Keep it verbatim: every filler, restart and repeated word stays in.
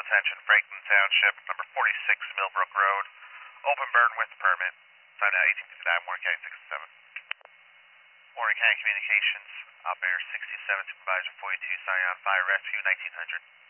attention, Franklin Township, number forty-six Millbrook Road, open burn with permit. Sign out eighteen fifty-nine, Warren County sixty-seven. Warren County Communications, operator sixty-seven, supervisor forty-two, Scion Fire Rescue, nineteen hundred.